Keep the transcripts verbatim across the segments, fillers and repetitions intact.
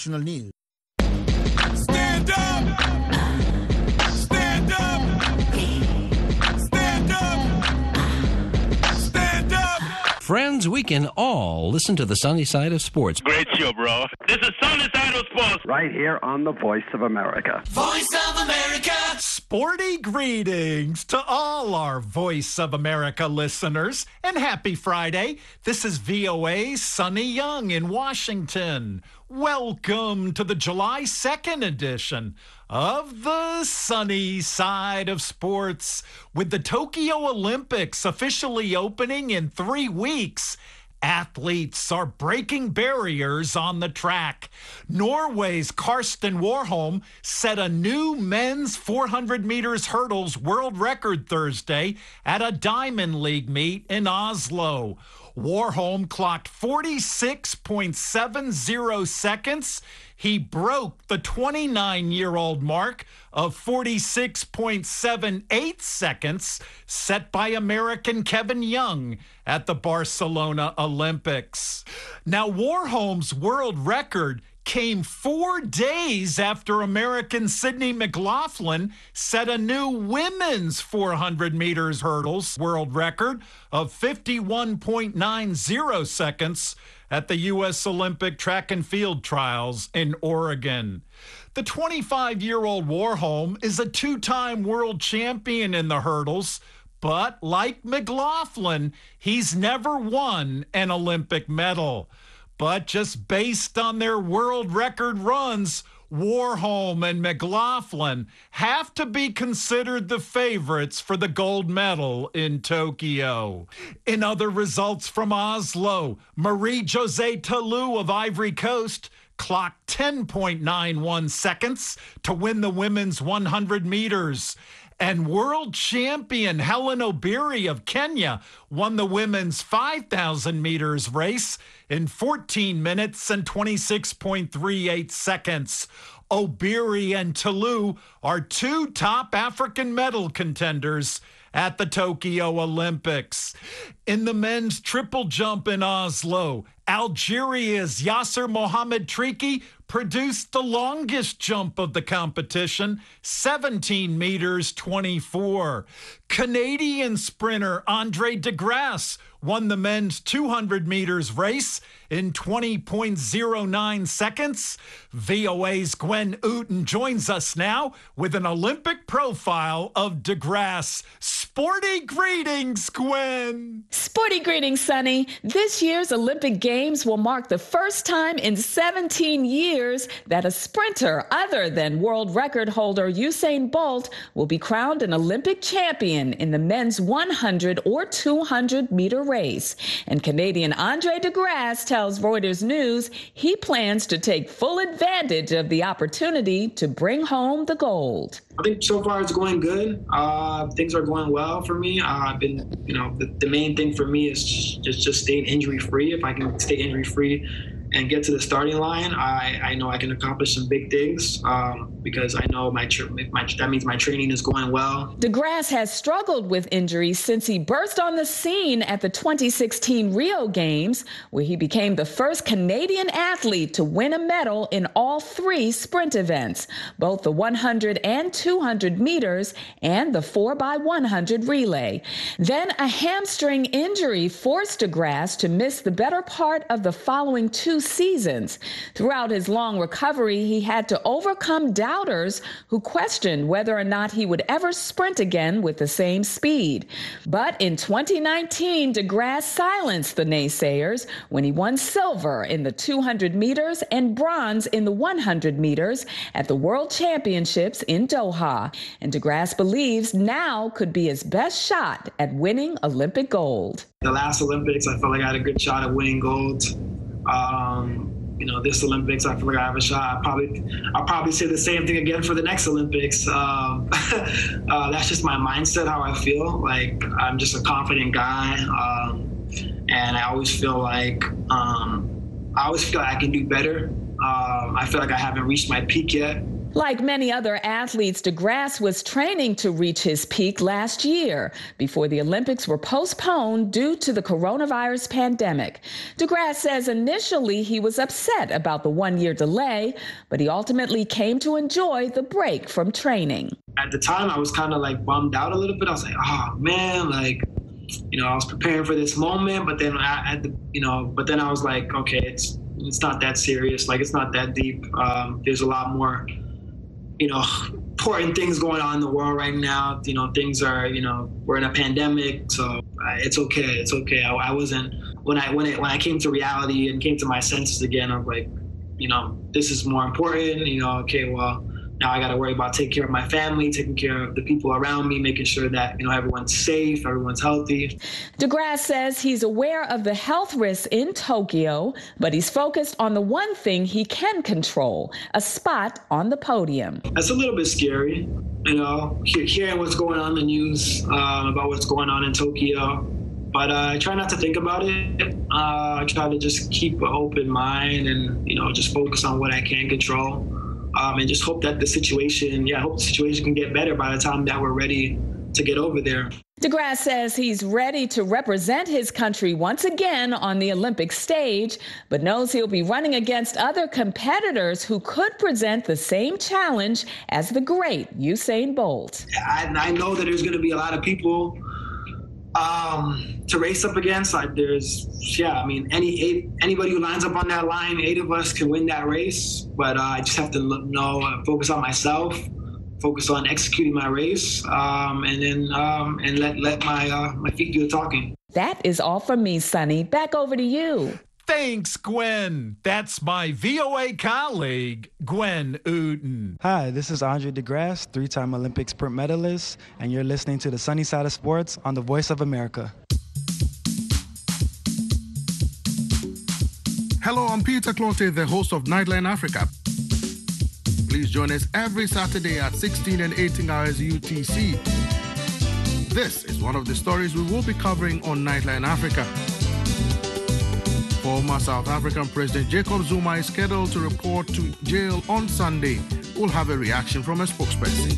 News. Stand up! Stand up! Stand up! Stand up! Friends, we can all listen to the sunny side of sports. Great show, bro. This is Sunny Side of Sports. Right here on the Voice of America. Voice of America! Sporty greetings to all our Voice of America listeners, and happy Friday. This is V O A's Sonny Young in Washington. Welcome to the July second edition of the Sunny Side of Sports. With the Tokyo Olympics officially opening in three weeks, athletes are breaking barriers on the track. Norway's Karsten Warholm set a new men's four hundred meters hurdles world record Thursday at a Diamond League meet in Oslo. Warholm clocked forty-six point seven zero seconds. He broke the twenty-nine-year-old mark of forty-six point seven eight seconds set by American Kevin Young at the Barcelona Olympics. Now, Warholm's world record came four days after American Sydney McLaughlin set a new women's four hundred meters hurdles world record of fifty-one point nine zero seconds at the U S Olympic Track and Field Trials in Oregon. The twenty-five-year-old Warholm is a two-time world champion in the hurdles, but like McLaughlin, he's never won an Olympic medal. But just based on their world record runs, Warholm and McLaughlin have to be considered the favorites for the gold medal in Tokyo. In other results from Oslo, Marie-Josée Tallou of Ivory Coast clocked ten point nine one seconds to win the women's one hundred meters. And world champion Helen Obiri of Kenya won the women's five thousand meters race in fourteen minutes and twenty-six point three eight seconds. Obiri and Tallou are two top African medal contenders at the Tokyo Olympics. In the men's triple jump in Oslo, Algeria's Yasser Mohamed Triki produced the longest jump of the competition, seventeen meters twenty-four. Canadian sprinter Andre De Grasse won the men's two hundred meters race in twenty point zero nine seconds. V O A's Gwen Ooten joins us now with an Olympic profile of De Grasse. Sporty greetings, Gwen. Sporty greetings, Sonny. This year's Olympic Games will mark the first time in seventeen years that a sprinter other than world record holder Usain Bolt will be crowned an Olympic champion in the men's one hundred or two hundred meter race. And Canadian Andre De Grasse tells Reuters News he plans to take full advantage of the opportunity to bring home the gold. I think so far it's going good. Uh, things are going well for me. Uh, I've been, you know, the, the main thing for me is just just staying injury free. If I can stay injury free and get to the starting line, I, I know I can accomplish some big things um, because I know my, tra- my that means my training is going well. De Grasse has struggled with injuries since he burst on the scene at the twenty sixteen Rio Games, where he became the first Canadian athlete to win a medal in all three sprint events, both the one hundred and two hundred meters and the four by one hundred relay. Then a hamstring injury forced De Grasse to miss the better part of the following two seasons. Throughout his long recovery, he had to overcome doubters who questioned whether or not he would ever sprint again with the same speed. But in twenty nineteen, De Grasse silenced the naysayers when he won silver in the two hundred meters and bronze in the one hundred meters at the World Championships in Doha. And De Grasse believes now could be his best shot at winning Olympic gold. The last Olympics, I felt like I had a good shot at winning gold. Um, you know, this Olympics, I feel like I have a shot. I'll probably, I'll probably say the same thing again for the next Olympics. Um, uh, that's just my mindset, how I feel. Like, I'm just a confident guy. Um, and I always feel like, um, I always feel like I can do better. Um, I feel like I haven't reached my peak yet. Like many other athletes, DeGrasse was training to reach his peak last year before the Olympics were postponed due to the coronavirus pandemic. DeGrasse says initially he was upset about the one-year delay, but he ultimately came to enjoy the break from training. At the time, I was kind of like bummed out a little bit. I was like, oh man, like, you know, I was preparing for this moment, but then I had the, you know, but then I was like, okay, it's it's not that serious. Like, it's not that deep. Um, there's a lot more, you know, important things going on in the world right now. You know, things are, you know, we're in a pandemic, so uh, it's okay. It's okay. I, I wasn't, when I when it when I came to reality and came to my senses again, I was like, you know, this is more important. You know, okay, well, now I got to worry about taking care of my family, taking care of the people around me, making sure that, you know, everyone's safe, everyone's healthy. DeGrasse says he's aware of the health risks in Tokyo, but he's focused on the one thing he can control, a spot on the podium. That's a little bit scary, you know, hearing what's going on in the news um, about what's going on in Tokyo. But uh, I try not to think about it. Uh, I try to just keep an open mind and, you know, just focus on what I can control. Um, and just hope that the situation, yeah, I hope the situation can get better by the time that we're ready to get over there. DeGrasse says he's ready to represent his country once again on the Olympic stage, but knows he'll be running against other competitors who could present the same challenge as the great Usain Bolt. I, I know that there's going to be a lot of people um, to race up against. Like there's, yeah, I mean, any eight, anybody who lines up on that line, eight of us can win that race. But uh, I just have to look, know, uh, focus on myself, focus on executing my race, um, and then um, and let let my uh, my feet do the talking. That is all from me, Sonny. Back over to you. Thanks, Gwen. That's my V O A colleague, Gwen Uden. Hi, this is Andre DeGrasse, three-time Olympic sprint medalist, and you're listening to the Sunny Side of Sports on the Voice of America. Hello, I'm Peter Clote, the host of Nightline Africa. Please join us every Saturday at sixteen and eighteen hours U T C. This is one of the stories we will be covering on Nightline Africa. Former South African President Jacob Zuma is scheduled to report to jail on Sunday. We'll have a reaction from a spokesperson.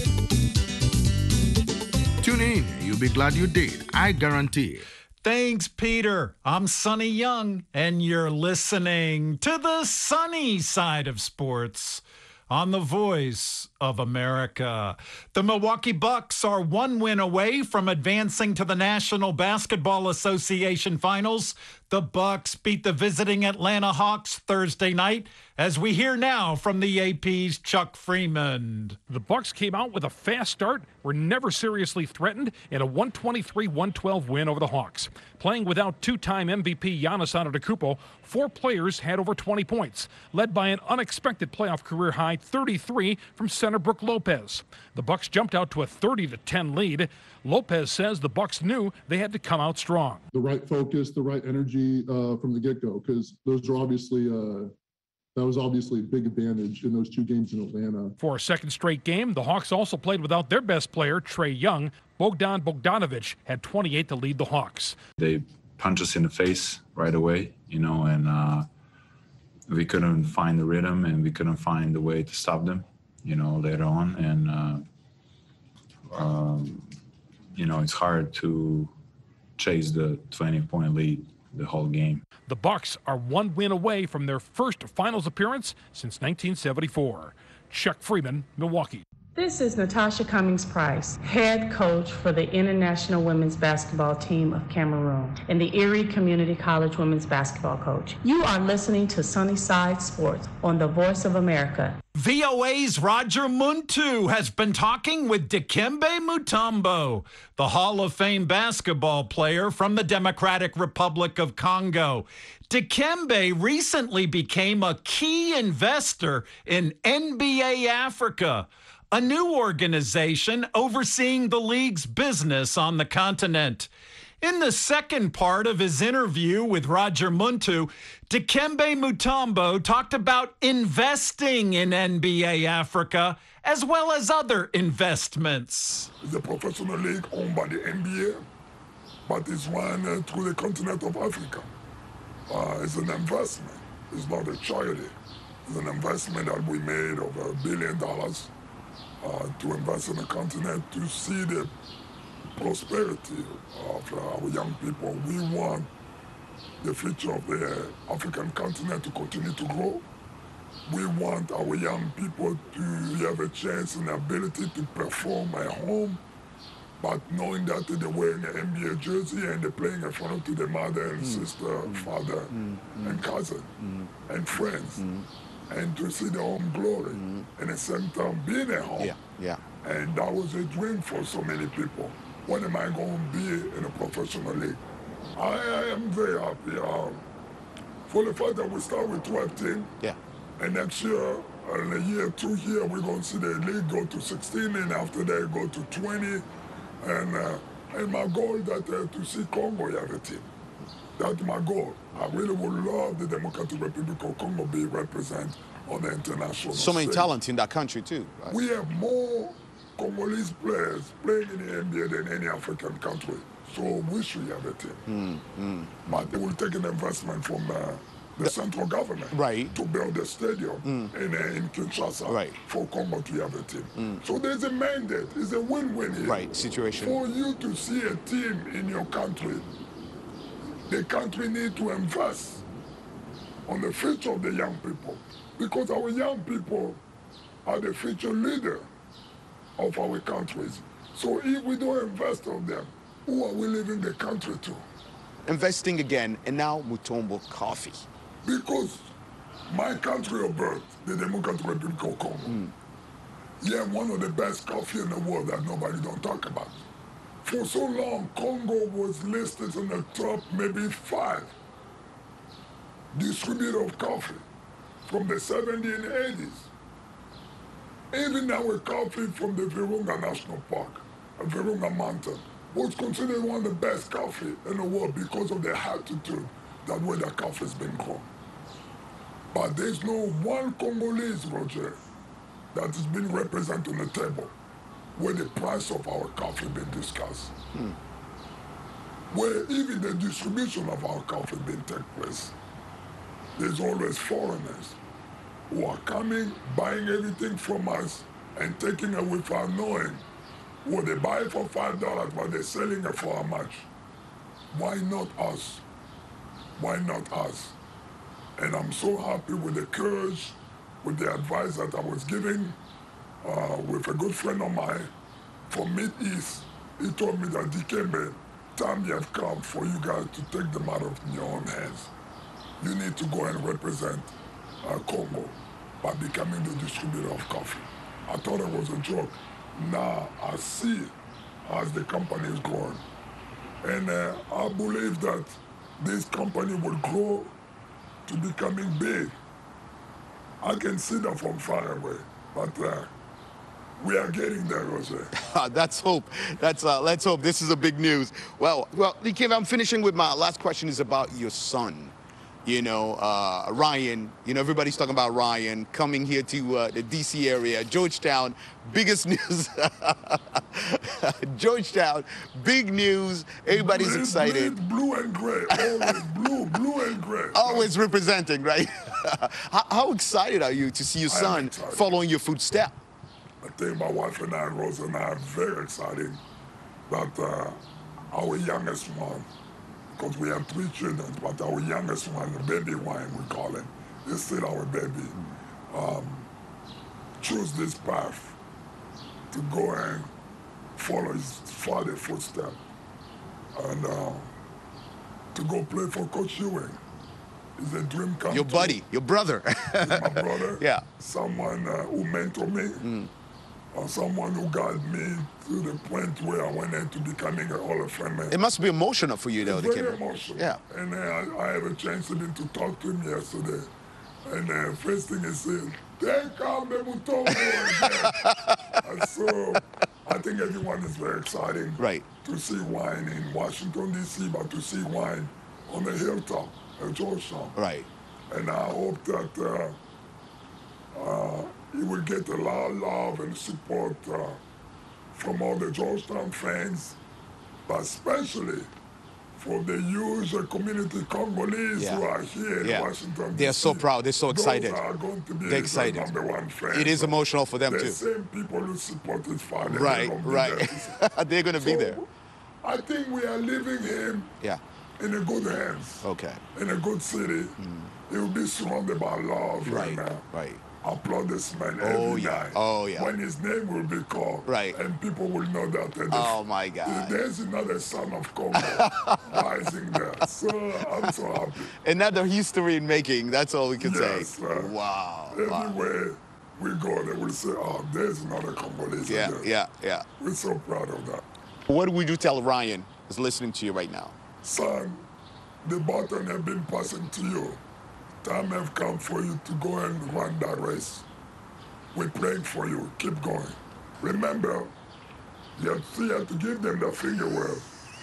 Tune in, you'll be glad you did, I guarantee. Thanks, Peter. I'm Sonny Young, and you're listening to the sunny side of sports on the Voice of America. The Milwaukee Bucks are one win away from advancing to the National Basketball Association Finals. The Bucks beat the visiting Atlanta Hawks Thursday night, as we hear now from the A P's Chuck Freeman. The Bucks came out with a fast start, were never seriously threatened, in a one twenty-three one twelve win over the Hawks. Playing without two-time M V P Giannis Antetokounmpo, four players had over twenty points, led by an unexpected playoff career-high thirty-three from center Brook Lopez. The Bucks jumped out to a thirty to ten lead. Lopez says the Bucks knew they had to come out strong. The right focus, the right energy uh, from the get-go, because those are obviously uh, that was obviously a big advantage in those two games in Atlanta. For a second straight game, the Hawks also played without their best player, Trae Young. Bogdan Bogdanovic had twenty-eight to lead the Hawks. They punched us in the face right away, you know, and uh, we couldn't find the rhythm and we couldn't find the way to stop them, you know, later on. And, uh, um, you know, it's hard to chase the twenty-point lead the whole game. The Bucks are one win away from their first finals appearance since nineteen seventy-four. Chuck Freeman, Milwaukee. This is Natasha Cummings-Price, head coach for the International Women's Basketball Team of Cameroon and the Erie Community College Women's Basketball Coach. You are listening to Sunnyside Sports on the Voice of America. V O A's Roger Muntu has been talking with Dikembe Mutombo, the Hall of Fame basketball player from the Democratic Republic of Congo. Dikembe recently became a key investor in N B A Africa, a new organization overseeing the league's business on the continent. In the second part of his interview with Roger Muntu, Dikembe Mutombo talked about investing in N B A Africa as well as other investments. It's a professional league owned by the N B A, but it's run uh, through the continent of Africa. Uh, it's an investment. It's not a charity. It's an investment that we made of a billion dollars uh, to invest in the continent to see the prosperity of uh, our young people. We want the future of the African continent to continue to grow. We want our young people to have a chance and ability to perform at home, but knowing that they're wearing an N B A jersey and they're playing in front of to their mother and mm. sister, mm. father, mm. and cousin, mm. and friends, mm. and to see their own glory, mm. and at the same time being at home. Yeah, yeah. And that was a dream for so many people. When am I going to be in a professional league? I, I am very happy um, for the fact that we start with twelve teams. Yeah. And next year, uh, in a year, two years, we're going to see the league go to sixteen, and after that, go to twenty. And, uh, and my goal is that uh, to see Congo have a team. That's my goal. I really would love the Democratic Republic of Congo be represented on the international So many stage. talents in that country, too. Right? We have more Congolese players playing in the N B A than any African country. So we should have a team. Mm, mm. But it will take an investment from uh, the, the central government right. to build a stadium mm. in, uh, in Kinshasa right. for Congo to have a team. Mm. So there's a mandate. It's a win-win here. Right, situation. For you to see a team in your country, the country needs to invest on the future of the young people, because our young people are the future leader of our countries. So if we don't invest on them, who are we leaving the country to? Investing again, and now Mutombo Coffee. Because my country of birth, the Democratic Republic of Congo, mm. yeah, one of the best coffee in the world that nobody don't talk about. For so long, Congo was listed in the top maybe five distributor of coffee from the seventies and eighties. Even our coffee from the Virunga National Park, Virunga Mountain, was considered one of the best coffee in the world because of the altitude that where the coffee has been grown. But there's no one Congolese, Roger, that has been represented on the table where the price of our coffee been discussed. Hmm. Where even the distribution of our coffee been take place. There's always foreigners who are coming, buying everything from us and taking it without knowing. Well, they buy it for five dollars, but they're selling it for how much? Why not us? Why not us? And I'm so happy with the courage, with the advice that I was giving uh, with a good friend of mine from Mid-East. He told me that Dikembe, time have come for you guys to take the matter in your own hands. You need to go and represent uh, Congo by becoming the distributor of coffee. I thought it was a joke. Now I see as the company is growing. And uh, I believe that this company will grow to becoming big. I can see that from far away, but uh, we are getting there, Jose. That's hope. That's uh, let's hope. This is a big news. Well, well, Dikembe, I'm finishing with my last question is about your son. You know, uh, Ryan, you know, everybody's talking about Ryan coming here to uh, the D C area, Georgetown, biggest news. Georgetown, big news. Everybody's Blue, excited. Blue and gray, always blue, blue and gray. Always representing, right? how, how excited are you to see your son following your footsteps? I think my wife and I, Rose and I, are very excited that uh, our youngest one, because we have three children, but our youngest one, the baby wine we call it, is still our baby, um, choose this path to go and follow his father's footsteps and uh, to go play for Coach Ewing. It's a dream come Your true. buddy, your brother. He's my brother. Yeah. Someone uh, who mentored me. Mm. Or someone who got me to the point where I went into becoming a Hall of Famer. It must be emotional for you, though. It's very emotional. Yeah. And uh, I, I had a chance even to talk to him yesterday. And uh, first thing he said, "Thank God, Mutombo." And so I think everyone is very excited right. to see wine in Washington, D C, but to see wine on the hilltop at Georgetown. Right. And I hope that uh, uh, he will get a lot of love and support uh, from all the Georgetown fans, but especially for the huge community Congolese Yeah. who are here in Yeah. Washington. They're D C. so proud. They're so excited. Those are going to be They're excited. the number one fans. It is emotional for them the too. same people who support his father. Right, they're gonna be right. there. They're going to be So, there. I think we are leaving him Yeah. in a good hands, Okay. in a good city. He will be surrounded by love right, Right. now. Right. Applaud this man Oh, every yeah. night. Oh, yeah. When his name will be called. Right. And people will know that. uh, the- Oh, my God. There's another son of Congo rising there. So I'm so happy. Another history in making. That's all we can Yes, say. sir. Wow. wow. Everywhere we go, they will say, oh, there's another Congolese. Yeah, there. yeah, yeah. We're so proud of that. What would you tell Ryan who's listening to you right now? Son, the baton has been passing to you. Time have come for you to go and run that race. We're praying for you. Keep going. Remember, you have to, you have to give them the finger wave.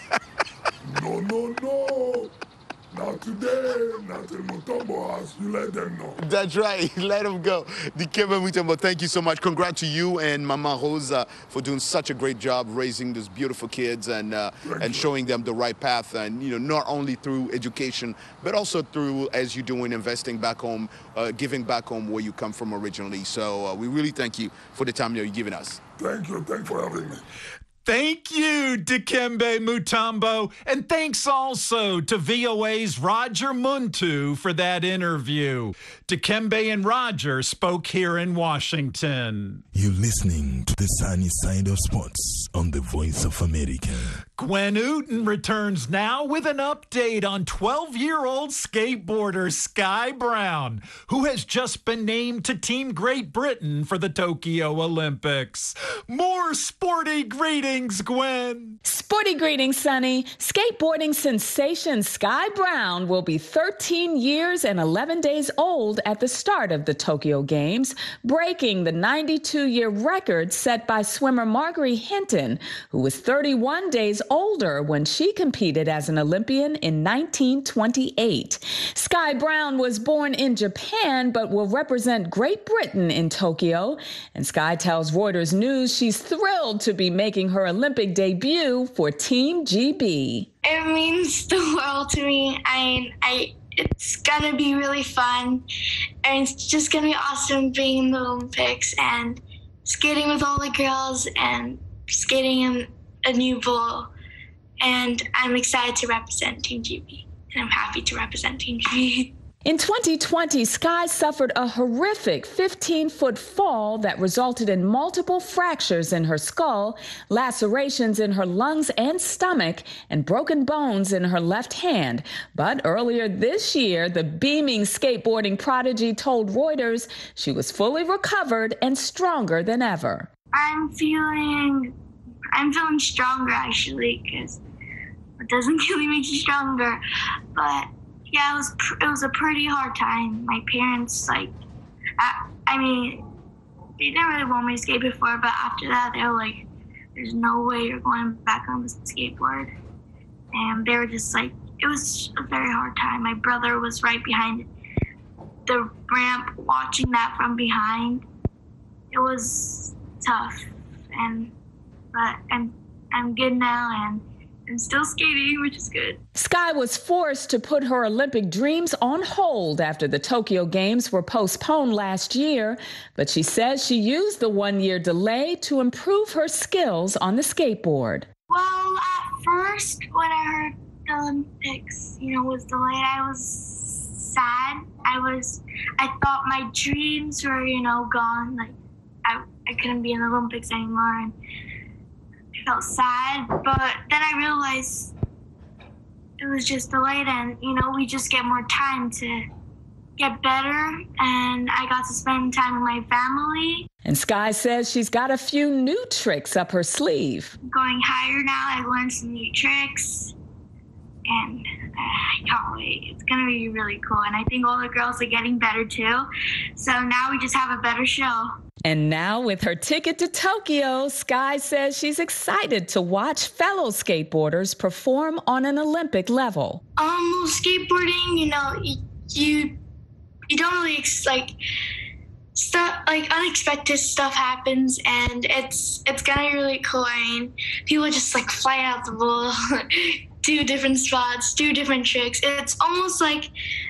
No, no, no. Not today. Not in Mutombo house. You let them know. That's right. Let him go. Dikembe Mutombo, thank you so much. Congrats to you and Mama Rosa for doing such a great job raising these beautiful kids and uh, and showing them the right path. And you know, not only through education, but also through, as you're doing, investing back home, uh, giving back home where you come from originally. So uh, we really thank you for the time that you're giving us. Thank you. Thank you for having me. Thank you, Dikembe Mutombo. And thanks also to V O A's Roger Muntu for that interview. Dikembe and Roger spoke here in Washington. You're listening to the sunny side of sports on the Voice of America. Gwen Uten returns now with an update on twelve-year-old skateboarder Sky Brown, who has just been named to Team Great Britain for the Tokyo Olympics. More sporty greetings, Gwen. Sporty greetings, Sonny. Skateboarding sensation Sky Brown will be thirteen years and eleven days old at the start of the Tokyo Games, breaking the ninety-two-year record set by swimmer Marguerite Hinton, who was thirty-one days older when she competed as an Olympian in nineteen twenty-eight. Sky Brown was born in Japan but will represent Great Britain in Tokyo. And Sky tells Reuters News she's thrilled to be making her Olympic debut for Team G B. It means the world to me. I mean, I it's gonna be really fun, and it's just gonna be awesome being in the Olympics and skating with all the girls and skating in a new bowl. And I'm excited to represent Team G B, and I'm happy to represent Team G B. In twenty twenty, Sky suffered a horrific fifteen-foot fall that resulted in multiple fractures in her skull, lacerations in her lungs and stomach, and broken bones in her left hand. But earlier this year, the beaming skateboarding prodigy told Reuters she was fully recovered and stronger than ever. I'm feeling, I'm feeling stronger actually, because it doesn't kill you, makes you stronger. But yeah, it was it was a pretty hard time. My parents, like, I, I mean, they didn't really want me to skate before, but after that, they were like, "There's no way you're going back on the skateboard," and they were just like, it was a very hard time. My brother was right behind the ramp, watching that from behind. It was tough, and but I'm I'm good now, and I'm still skating, which is good. Sky was forced to put her Olympic dreams on hold after the Tokyo Games were postponed last year, but she says she used the one-year delay to improve her skills on the skateboard. Well, at first, when I heard the Olympics, you know, was delayed, I was sad. I was, I thought my dreams were, you know, gone. Like, I, I couldn't be in the Olympics anymore, and I felt sad, but then I realized it was just delayed, and, you know, we just get more time to get better, and I got to spend time with my family. And Sky says she's got a few new tricks up her sleeve. Going higher now, I learned some new tricks, and uh, I can't wait. It's going to be really cool, and I think all the girls are getting better too, so now we just have a better show. And now, with her ticket to Tokyo, Sky says she's excited to watch fellow skateboarders perform on an Olympic level. Um, skateboarding, you know, you you, you don't really ex- like stuff like unexpected stuff happens, and it's it's gonna be really cool. I mean, people just like fly out the wall, do different spots, do different tricks. It's almost like,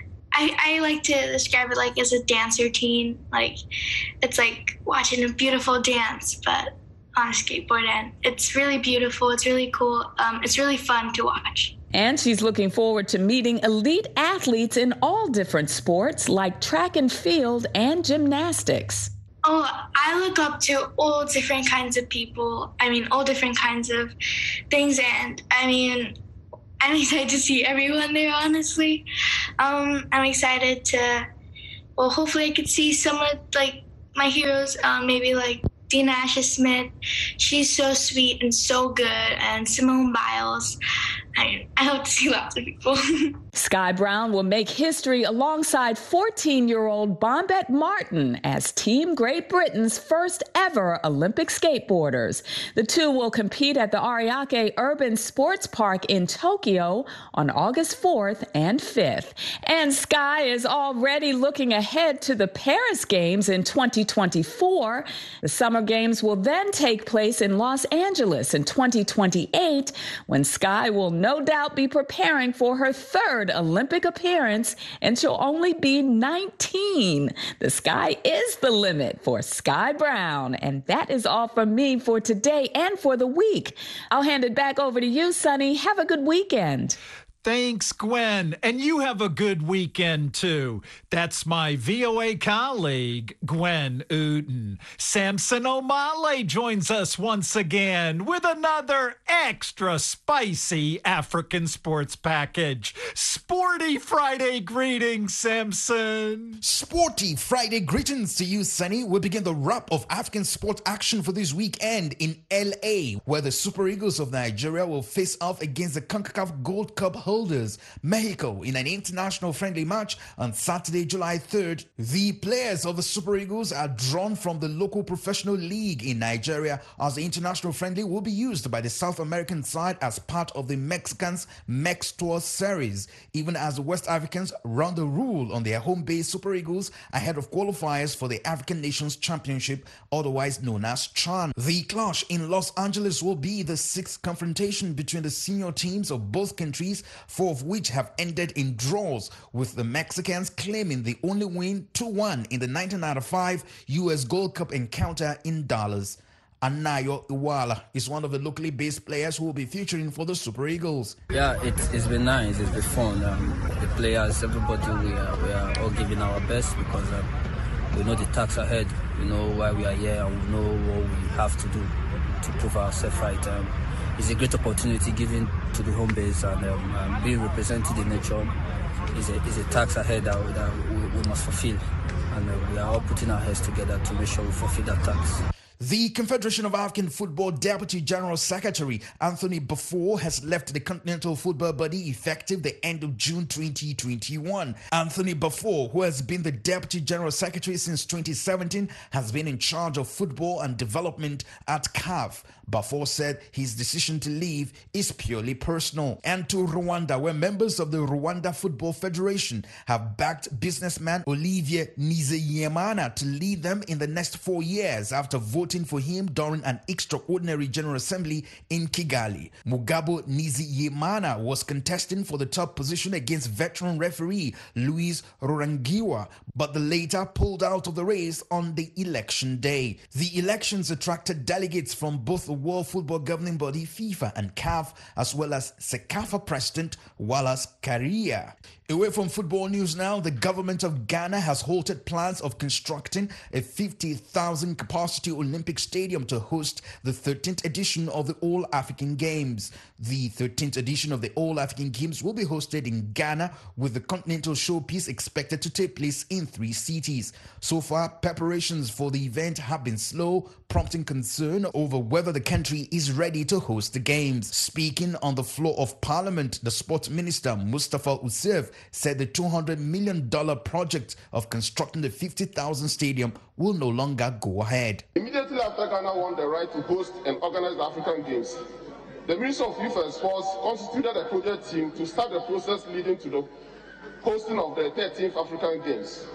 I, I like to describe it like as a dance routine. Like, it's like watching a beautiful dance, but on a skateboard, and it's really beautiful. It's really cool. Um, it's really fun to watch. And she's looking forward to meeting elite athletes in all different sports like track and field and gymnastics. Oh, I look up to all different kinds of people. I mean, all different kinds of things. And I mean, I'm excited to see everyone there, honestly. Um, I'm excited to, well, hopefully I could see some of like my heroes, um, maybe like Dina Asher-Smith. She's so sweet and so good. And Simone Biles. I, I hope to see lots of people. Sky Brown will make history alongside fourteen-year-old Bombette Martin as Team Great Britain's first ever Olympic skateboarders. The two will compete at the Ariake Urban Sports Park in Tokyo on August fourth and fifth. And Sky is already looking ahead to the Paris Games in twenty twenty-four. The Summer Games will then take place in Los Angeles in twenty twenty-eight, when Sky will no doubt be preparing for her third Olympic appearance, and she'll only be nineteen. The sky is the limit for Sky Brown. And that is all from me for today and for the week. I'll hand it back over to you, Sonny. Have a good weekend. Thanks, Gwen. And you have a good weekend, too. That's my V O A colleague, Gwen Uten. Samson O'Malley joins us once again with another extra spicy African sports package. Sporty Friday greetings, Samson. Sporty Friday greetings to you, Sonny. We begin the wrap of African sports action for this weekend in L A, where the Super Eagles of Nigeria will face off against the CONCACAF Gold Cup holders, Mexico, in an international friendly match on Saturday, July third. The players of the Super Eagles are drawn from the local professional league in Nigeria, as the international friendly will be used by the South American side as part of the Mexicans' Mex Tour series, even as the West Africans run the rule on their home base Super Eagles ahead of qualifiers for the African Nations Championship, otherwise known as CHAN. The clash in Los Angeles will be the sixth confrontation between the senior teams of both countries, four of which have ended in draws, with the Mexicans claiming the only win two one in the nineteen ninety-five U S Gold Cup encounter in Dallas. Anayo Iwala is one of the locally based players who will be featuring for the Super Eagles. Yeah, it's, it's been nice, it's been fun. Um, the players, everybody, we are, we are all giving our best because um, we know the task ahead, we know why we are here, and we know what we have to do to prove ourselves right. Um, It's a great opportunity given to the home base, and um, um, being represented in nature is a, is a task ahead that, that we, we must fulfill. And uh, we are all putting our heads together to make sure we fulfill that task. The Confederation of African Football Deputy General Secretary Anthony Baffour has left the Continental Football Body effective the end of June twenty twenty-one. Anthony Baffour, who has been the Deputy General Secretary since twenty seventeen, has been in charge of football and development at C A F. Baffour said his decision to leave is purely personal. And to Rwanda, where members of the Rwanda Football Federation have backed businessman Olivier Nizeyimana to lead them in the next four years after voting for him during an extraordinary General Assembly in Kigali. Mugabo Nizeyimana was contesting for the top position against veteran referee Louis Rurangiwa, but the latter pulled out of the race on the election day. The elections attracted delegates from both the World Football Governing Body FIFA and C A F, as well as CECAFA President Wallace Karia. Away from football news now, the government of Ghana has halted plans of constructing a fifty thousand capacity Olympic stadium to host the thirteenth edition of the All-African Games. The thirteenth edition of the All-African Games will be hosted in Ghana, with the continental showpiece expected to take place in three cities. So far, preparations for the event have been slow, prompting concern over whether the country is ready to host the games. Speaking on the floor of Parliament, the Sports Minister Mustafa Ussef said the two hundred million dollars project of constructing the fifty thousand stadium will no longer go ahead. Immediately after Ghana won the right to host and organize the African Games, the Minister of Youth and Sports constituted a project team to start the process leading to the hosting of the thirteenth African Games.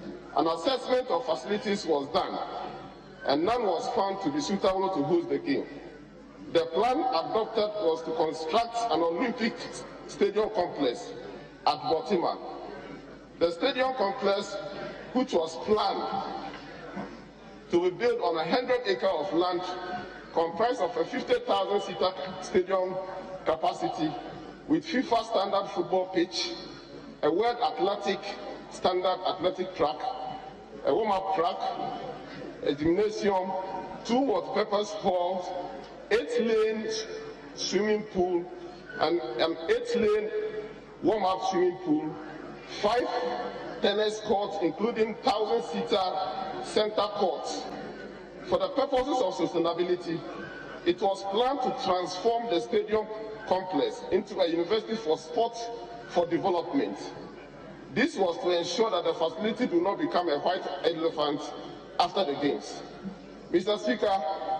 An assessment of facilities was done, and none was found to be suitable to host the game. The plan adopted was to construct an Olympic stadium complex at Baltimore. The stadium complex, which was planned to be built on a hundred acres of land, comprised of a fifty thousand seater stadium capacity with FIFA standard football pitch, a World Athletic standard athletic track, a warm-up track, a gymnasium, two multi-purpose halls, eight-lane swimming pool, and an eight-lane warm-up swimming pool, five tennis courts, including thousand-seater center courts. For the purposes of sustainability, it was planned to transform the stadium complex into a university for sport for development. This was to ensure that the facility do not become a white elephant after the games. Mister Speaker,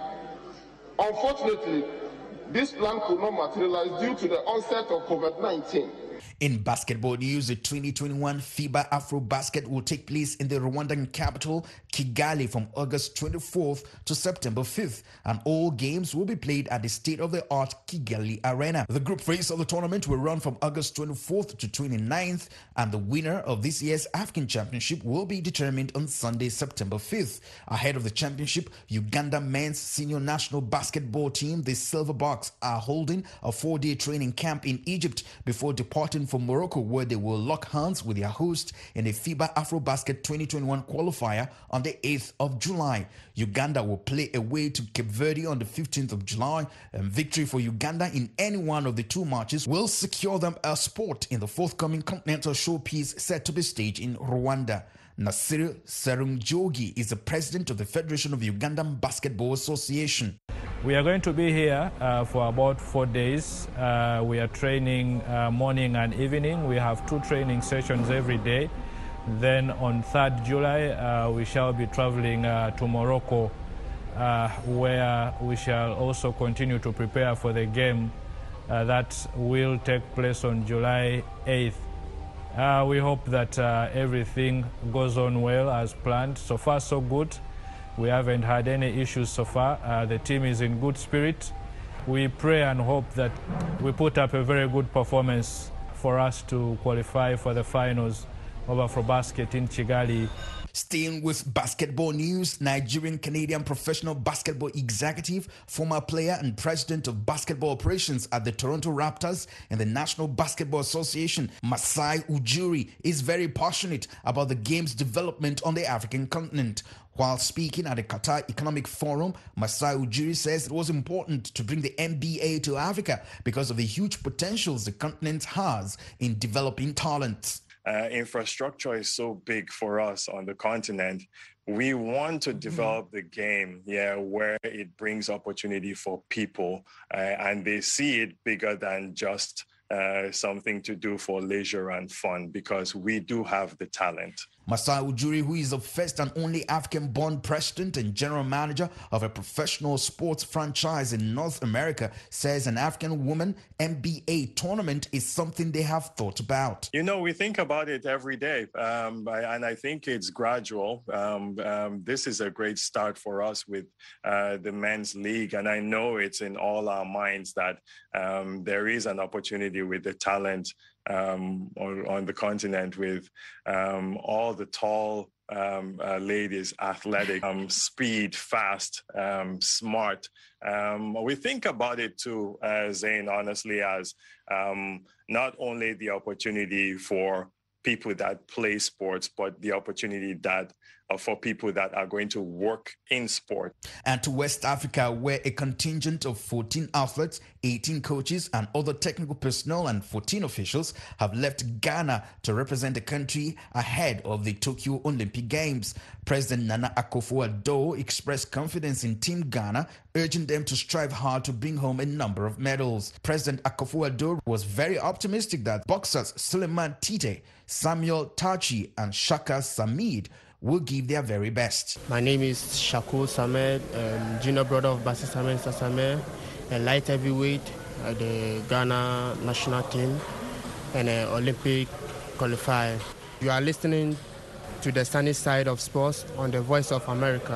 unfortunately, this plan could not materialize due to the onset of COVID nineteen. In basketball news, the twenty twenty-one FIBA Afro-Basket will take place in the Rwandan capital, Kigali, from August twenty-fourth to September fifth, and all games will be played at the state-of-the-art Kigali Arena. The group phase of the tournament will run from August twenty-fourth to twenty-ninth, and the winner of this year's African Championship will be determined on Sunday, September fifth. Ahead of the championship, Uganda men's senior national basketball team, the Silverbacks, are holding a four-day training camp in Egypt before departing for Morocco, where they will lock hands with their host in the FIBA Afro-Basket twenty twenty-one qualifier on the eighth of July. Uganda will play away to Cape Verde on the fifteenth of July, and victory for Uganda in any one of the two matches will secure them a spot in the forthcoming continental showpiece set to be staged in Rwanda. Nasir Serunjogi is the president of the Federation of Ugandan Basketball Association. We are going to be here uh, for about four days. Uh, we are training uh, morning and evening. We have two training sessions every day. Then on third of July, uh, we shall be traveling uh, to Morocco, uh, where we shall also continue to prepare for the game uh, that will take place on July eighth. Uh, we hope that uh, everything goes on well as planned. So far, so good. We haven't had any issues so far. Uh, the team is in good spirit. We pray and hope that we put up a very good performance for us to qualify for the finals of Afrobasket in Kigali. Staying with basketball news, Nigerian-Canadian professional basketball executive, former player and president of basketball operations at the Toronto Raptors and the National Basketball Association, Masai Ujiri, is very passionate about the game's development on the African continent. While speaking at the Qatar Economic Forum, Masai Ujiri says it was important to bring the N B A to Africa because of the huge potentials the continent has in developing talents. Uh, infrastructure is so big for us on the continent. We want to develop the game, yeah, where it brings opportunity for people, uh, and they see it bigger than just uh, something to do for leisure and fun, because we do have the talent. Masai Ujiri, who is the first and only African-born president and general manager of a professional sports franchise in North America, says an African woman N B A tournament is something they have thought about. You know, we think about it every day, um, and I think it's gradual. Um, um, this is a great start for us with uh, the men's league, and I know it's in all our minds that um, there is an opportunity with the talent Um, on, on the continent, with um, all the tall um, uh, ladies, athletic, um, speed, fast, um, smart. Um, we think about it too, uh, Zane, honestly, as um, not only the opportunity for people that play sports, but the opportunity that uh, for people that are going to work in sport. And to West Africa, where a contingent of fourteen athletes, eighteen coaches, and other technical personnel and fourteen officials have left Ghana to represent the country ahead of the Tokyo Olympic Games. President Nana Akufo-Addo expressed confidence in Team Ghana, urging them to strive hard to bring home a number of medals. President Akufo-Addo was very optimistic that boxers Suleiman Tite, Samuel Tachi, and Shaka Samid will give their very best. My name is Shakur Samed, um, junior brother of Basi Samed Sasameh, a light heavyweight at the Ghana national team and an Olympic qualifier. You are listening to the sunny side of sports on the Voice of America.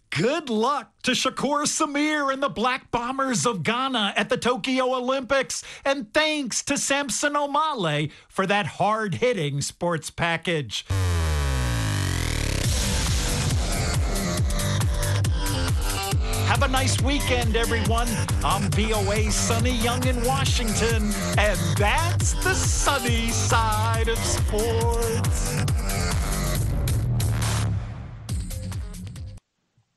Good luck to Shakur Samir and the Black Bombers of Ghana at the Tokyo Olympics. And thanks to Samson Omale for that hard-hitting sports package. Have a nice weekend, everyone. I'm V O A's Sonny Young in Washington, and that's the sunny side of sports.